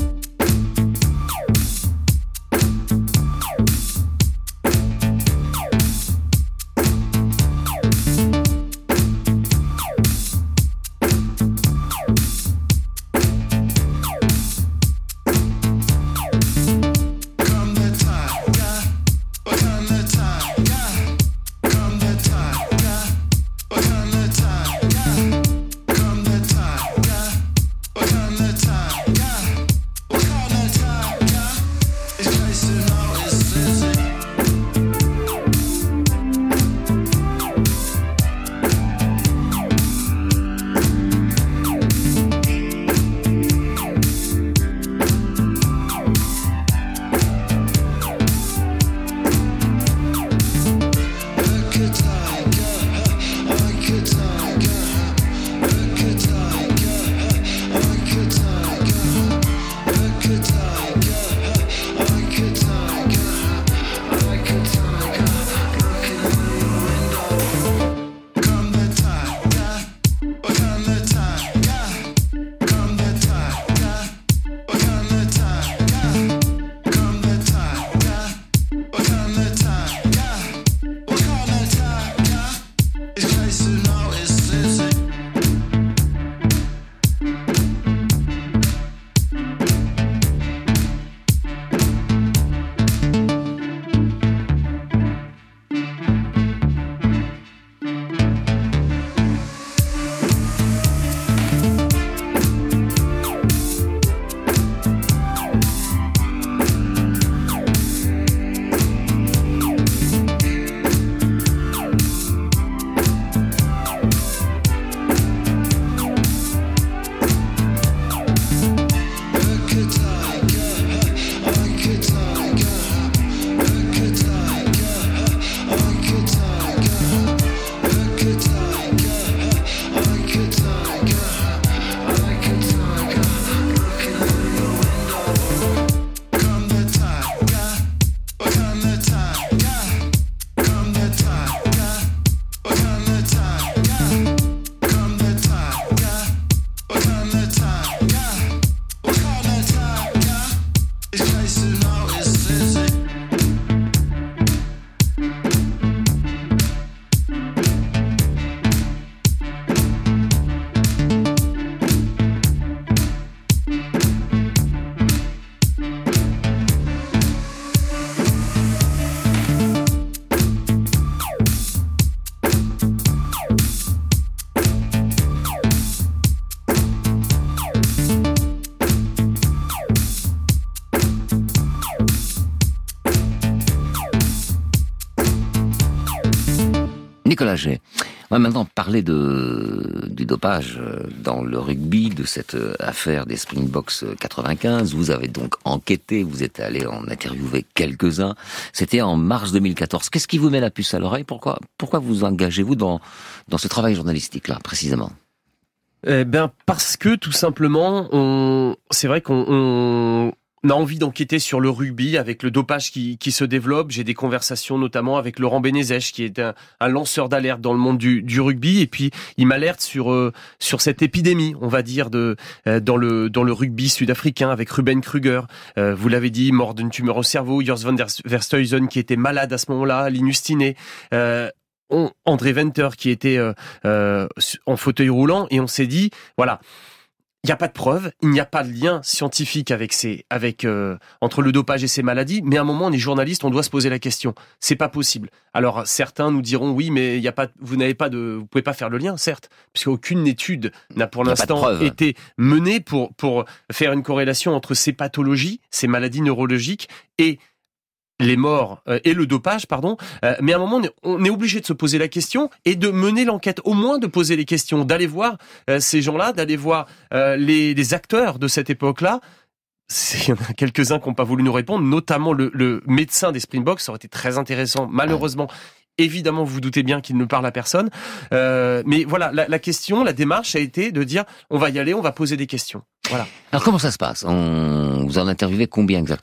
Nicolas Jay, on va maintenant parler du dopage dans le rugby, de cette affaire des Springboks 95. Vous avez donc enquêté, vous êtes allé en interviewer quelques-uns. C'était en mars 2014. Qu'est-ce qui vous met la puce à l'oreille ? Pourquoi vous engagez-vous dans ce travail journalistique-là, précisément ? Parce que, tout simplement, c'est vrai qu'on a envie d'enquêter sur le rugby avec le dopage qui se développe. J'ai des conversations notamment avec Laurent Benezech, qui est un lanceur d'alerte dans le monde du rugby, et puis il m'alerte sur cette épidémie, on va dire, dans le rugby sud-africain, avec Ruben Kruger. Vous l'avez dit, mort d'une tumeur au cerveau, Jos van der Verstuyzen qui était malade à ce moment-là, Linus Tiné, André Venter qui était en fauteuil roulant, et on s'est dit, voilà, il n'y a pas de preuve, il n'y a pas de lien scientifique entre le dopage et ces maladies, mais à un moment, on est journaliste, on doit se poser la question. C'est pas possible. Alors, certains nous diront, oui, mais vous pouvez pas faire le lien, certes, puisqu'aucune étude n'a pour l'instant été menée pour faire une corrélation entre ces pathologies, ces maladies neurologiques et les morts et le dopage, mais à un moment on est obligé de se poser la question et de mener l'enquête, au moins de poser les questions, d'aller voir ces gens-là, d'aller voir les acteurs de cette époque-là. Il y en a quelques-uns qui n'ont pas voulu nous répondre, notamment le médecin des Springboks. Ça aurait été très intéressant, malheureusement. Évidemment, vous vous doutez bien qu'il ne parle à personne. Mais voilà, la question, la démarche a été de dire, on va y aller, on va poser des questions. Voilà. Alors comment ça se passe ? Vous en interviewez combien exactement ?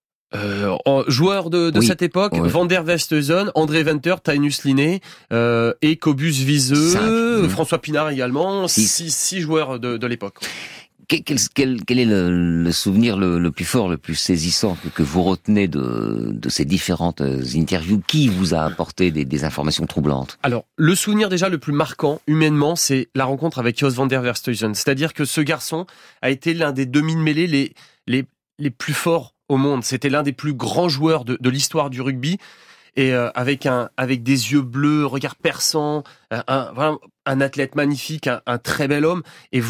Joueurs de cette époque, Van der Westhuizen, André Venter, Tainus Linné, et Cobus Wiese, François Pinard également, 6 joueurs de l'époque. Quel est le souvenir le plus fort, le plus saisissant que vous retenez de ces différentes interviews ? Qui vous a apporté des informations troublantes ? Alors, le souvenir déjà le plus marquant, humainement, c'est la rencontre avec Jos van der Verstuyzen. C'est-à-dire que ce garçon a été l'un des demi-mêlés les plus forts au monde. C'était l'un des plus grands joueurs de l'histoire du rugby, et avec des yeux bleus, regard perçant, un athlète magnifique, un très bel homme. Et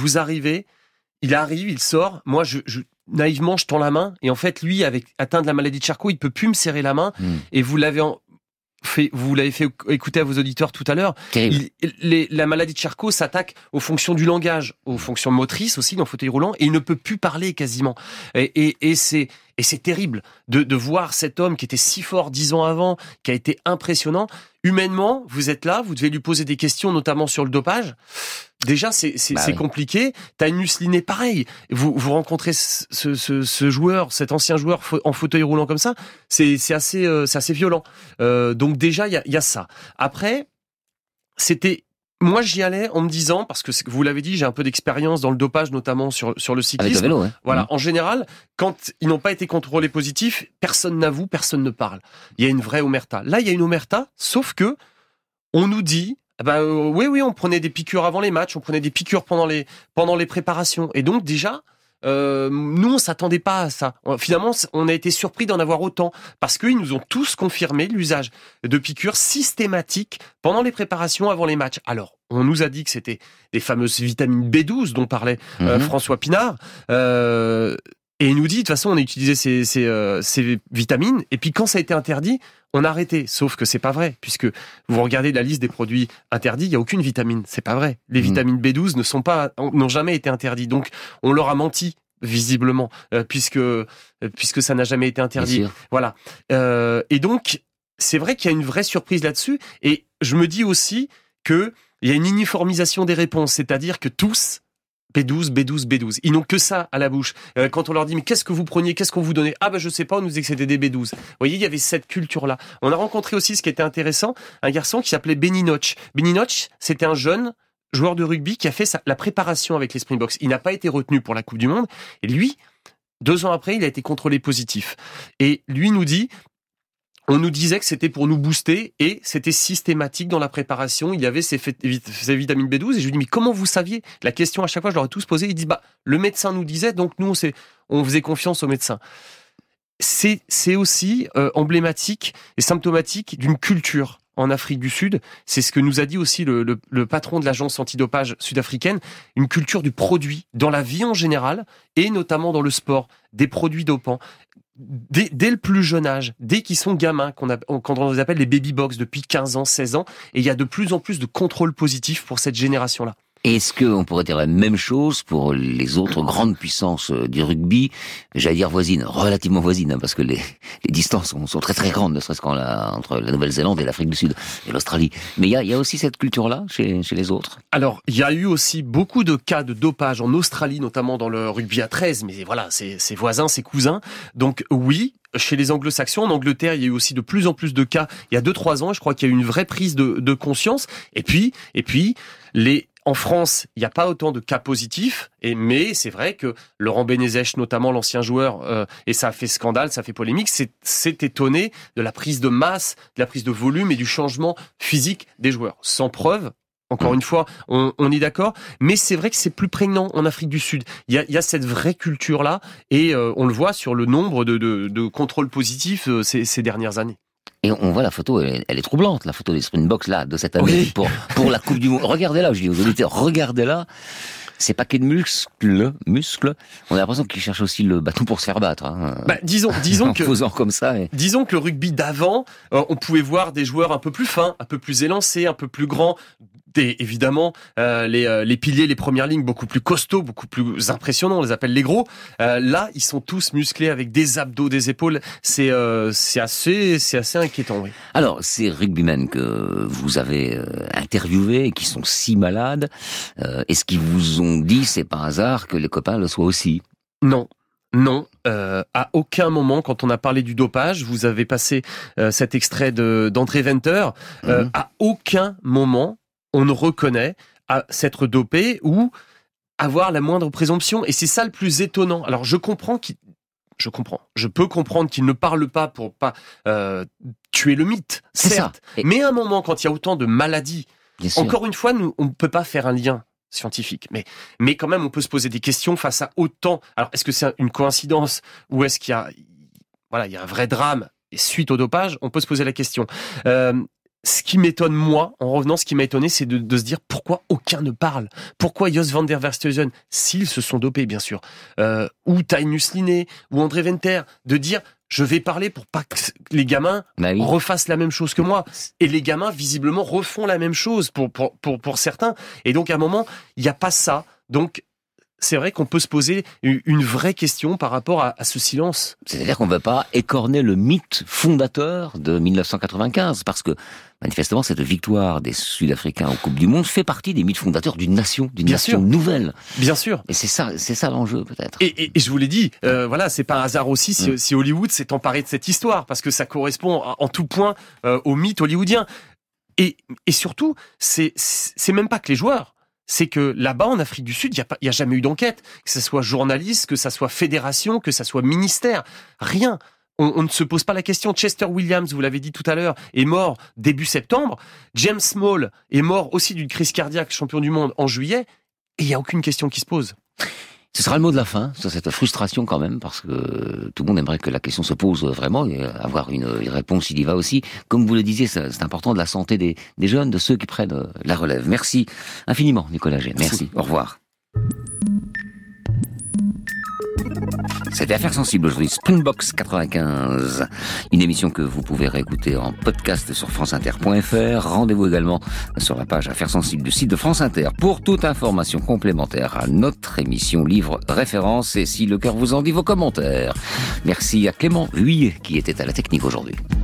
il sort. Moi, naïvement, je tends la main, et en fait, lui, atteint de la maladie de Charcot, il peut plus me serrer la main. Et vous l'avez fait écouter à vos auditeurs tout à l'heure. La maladie de Charcot s'attaque aux fonctions du langage, aux fonctions motrices aussi dans le fauteuil roulant, et il ne peut plus parler quasiment. Et c'est terrible de voir cet homme qui était si fort 10 ans avant, qui a été impressionnant. Humainement, vous êtes là, vous devez lui poser des questions, notamment sur le dopage. Déjà, c'est compliqué. Tainus Linné, pareil. Vous rencontrez ce joueur, cet ancien joueur en fauteuil roulant comme ça, c'est assez violent. Donc déjà, il y a ça. Après, moi, j'y allais en me disant, parce que vous l'avez dit, j'ai un peu d'expérience dans le dopage, notamment sur le cyclisme. Avec le vélo, ouais. Voilà. En général, quand ils n'ont pas été contrôlés positifs, personne n'avoue, personne ne parle. Il y a une vraie omerta. Là, il y a une omerta, sauf que on nous dit, oui, on prenait des piqûres avant les matchs, on prenait des piqûres pendant les préparations. Et donc déjà, nous, on s'attendait pas à ça. Finalement, on a été surpris d'en avoir autant, parce qu'ils nous ont tous confirmé l'usage de piqûres systématiques pendant les préparations avant les matchs. Alors, on nous a dit que c'était des fameuses vitamines B12 dont parlait François Pinard. Et il nous dit, de toute façon, on a utilisé ces vitamines, et puis quand ça a été interdit, on a arrêté. Sauf que c'est pas vrai, puisque vous regardez la liste des produits interdits, il y a aucune vitamine. C'est pas vrai. Les vitamines B12 n'ont jamais été interdites. Donc, on leur a menti, visiblement, puisque ça n'a jamais été interdit. Voilà. Et donc, c'est vrai qu'il y a une vraie surprise là-dessus. Et je me dis aussi que il y a une uniformisation des réponses, c'est-à-dire que tous, B12. Ils n'ont que ça à la bouche. Quand on leur dit, mais qu'est-ce que vous preniez, qu'est-ce qu'on vous donnait ? Ah je sais pas, on nous disait que c'était des B12. Vous voyez, il y avait cette culture-là. On a rencontré aussi, ce qui était intéressant, un garçon qui s'appelait Benny Notch. Benny Notch, c'était un jeune joueur de rugby qui a fait la préparation avec les Springboks. Il n'a pas été retenu pour la Coupe du Monde. Et lui, 2 ans après, il a été contrôlé positif. Et lui nous dit, on nous disait que c'était pour nous booster, et c'était systématique dans la préparation. Il y avait ces vitamines B12, et je lui dis, mais comment vous saviez ? La question à chaque fois, je leur ai tous posé. Ils disent, le médecin nous disait, donc nous, on faisait confiance au médecin. C'est aussi emblématique et symptomatique d'une culture en Afrique du Sud, c'est ce que nous a dit aussi le patron de l'agence antidopage sud-africaine, une culture du produit dans la vie en général et notamment dans le sport, des produits dopants. Dès le plus jeune âge, dès qu'ils sont gamins, quand on les appelle les baby box depuis 15 ans, 16 ans, et il y a de plus en plus de contrôle positif pour cette génération-là. Est-ce qu'on pourrait dire la même chose pour les autres grandes puissances du rugby, j'allais dire voisines, relativement voisines, parce que les distances sont très très grandes, ne serait-ce entre la Nouvelle-Zélande et l'Afrique du Sud et l'Australie. Mais il y a aussi cette culture-là chez les autres. Alors, il y a eu aussi beaucoup de cas de dopage en Australie, notamment dans le rugby à 13, mais voilà, c'est voisins, c'est cousins. Donc oui, chez les anglo-saxons, en Angleterre, il y a eu aussi de plus en plus de cas. Il y a 2-3 ans, je crois qu'il y a eu une vraie prise de conscience. Et puis, en France, il n'y a pas autant de cas positifs, mais c'est vrai que Laurent Benezech, notamment l'ancien joueur, et ça a fait scandale, ça a fait polémique, s'est étonné de la prise de masse, de la prise de volume et du changement physique des joueurs. Sans preuve, encore une fois, on est d'accord, mais c'est vrai que c'est plus prégnant en Afrique du Sud. Il y a cette vraie culture-là, et on le voit sur le nombre de contrôles positifs ces dernières années. Et on voit la photo, elle est troublante, la photo des Springboks là, de cette année, oui. pour la Coupe du Monde. Regardez-la, je dis aux auditeurs, regardez-la. Ces paquets de muscles, on a l'impression qu'ils cherchent aussi le bâton pour se faire battre. Disons que faisant comme ça. Disons que le rugby d'avant, on pouvait voir des joueurs un peu plus fins, un peu plus élancés, un peu plus grands. Évidemment, les piliers, les premières lignes, beaucoup plus costauds, beaucoup plus impressionnants, on les appelle les gros. Là, ils sont tous musclés avec des abdos, des épaules. C'est assez inquiétant, oui. Alors, ces rugbymen que vous avez interviewés, qui sont si malades, est-ce qu'ils vous ont dit, c'est par hasard, que les copains le soient aussi? Non. À aucun moment, quand on a parlé du dopage, vous avez passé cet extrait d'André Venter, à aucun moment, on ne reconnaît à s'être dopé ou avoir la moindre présomption. Et c'est ça le plus étonnant. Alors, je peux comprendre qu'il ne parle pas pour pas tuer le mythe, certes. Mais à un moment, quand il y a autant de maladies, encore une fois, nous, on ne peut pas faire un lien scientifique. Mais quand même, on peut se poser des questions face à autant. Alors, est-ce que c'est une coïncidence ou est-ce qu'il y a un vrai drame et suite au dopage? On peut se poser la question. Ce qui m'étonne, moi, en revenant, ce qui m'a étonné, c'est de se dire pourquoi aucun ne parle. Pourquoi Jos van der Verstuyven, s'ils se sont dopés, bien sûr, ou Tynus Linné, ou André Venter, de dire je vais parler pour pas que les gamins refassent la même chose que moi. Et les gamins, visiblement, refont la même chose pour certains. Et donc, à un moment, il n'y a pas ça. Donc, c'est vrai qu'on peut se poser une vraie question par rapport à ce silence. C'est-à-dire qu'on ne veut pas écorner le mythe fondateur de 1995, parce que manifestement cette victoire des Sud-Africains en Coupe du Monde fait partie des mythes fondateurs d'une nation nouvelle. Bien sûr. Et c'est ça l'enjeu peut-être. Et je vous l'ai dit, c'est pas un hasard aussi si Hollywood s'est emparé de cette histoire, parce que ça correspond en tout point au mythe hollywoodien. Et surtout, c'est même pas que les joueurs. C'est que là-bas, en Afrique du Sud, il n'y a jamais eu d'enquête. Que ce soit journaliste, que ça soit fédération, que ça soit ministère. Rien. On ne se pose pas la question. Chester Williams, vous l'avez dit tout à l'heure, est mort début septembre. James Small est mort aussi d'une crise cardiaque, champion du monde, en juillet. Et il n'y a aucune question qui se pose. Ce sera le mot de la fin, sur cette frustration quand même, parce que tout le monde aimerait que la question se pose vraiment et avoir une réponse, il y va aussi. Comme vous le disiez, c'est important de la santé des jeunes, de ceux qui prennent la relève. Merci infiniment, Nicolas Gène. Merci. Au revoir. C'était Affaires sensibles aujourd'hui, Springboks 95. Une émission que vous pouvez réécouter en podcast sur franceinter.fr. Rendez-vous également sur la page Affaires sensibles du site de France Inter pour toute information complémentaire à notre émission, livre, référence et si le cœur vous en dit vos commentaires. Merci à Clément Huillet qui était à la technique aujourd'hui.